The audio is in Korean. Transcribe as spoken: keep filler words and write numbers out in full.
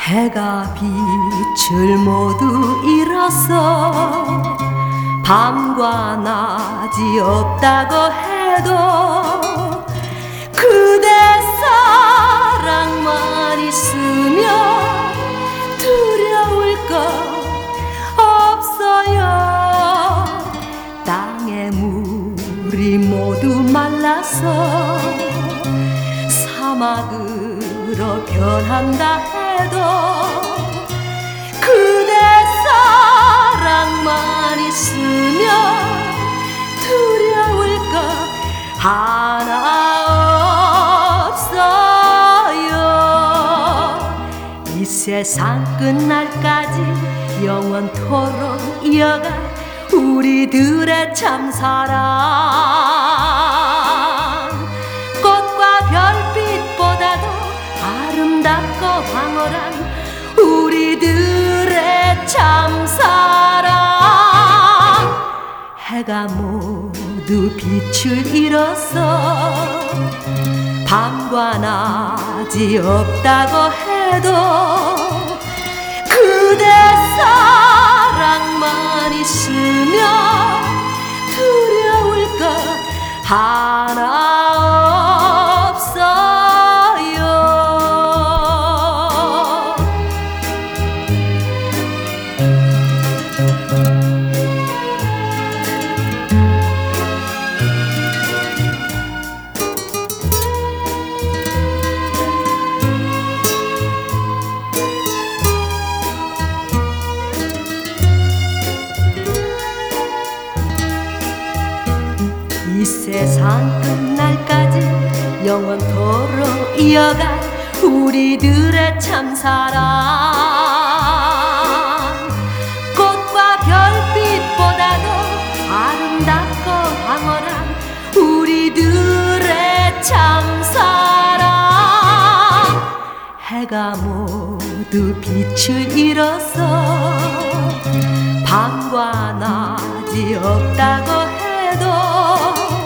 해가 빛을 모두 잃었어. 밤과 낮이 없다고 해도 그대 사랑만 있으면 두려울 것 없어요. 땅의 물이 모두 말라서 사막으로 변한다 해도 그대 사랑만 있으면 두려울 것 하나 없어요. 이 세상 끝날까지 영원토록 이어갈 우리들의 참사랑, 꽃과 별빛보다도 아름답고 황홀한 우리들의 참사랑. 해가 모두 빛을 잃었어. 밤과 낮이 없다고 해도 그대 사랑만 있으면 두려울 것 하나 없어요. 이 세상 끝날까지 영원토록 이어갈 우리들의 참사랑, 꽃과 별빛보다도 아름답고 황홀한 우리들의 참사랑. 해가 모두 빛을 잃었어. 밤과 낮이 없다고 해도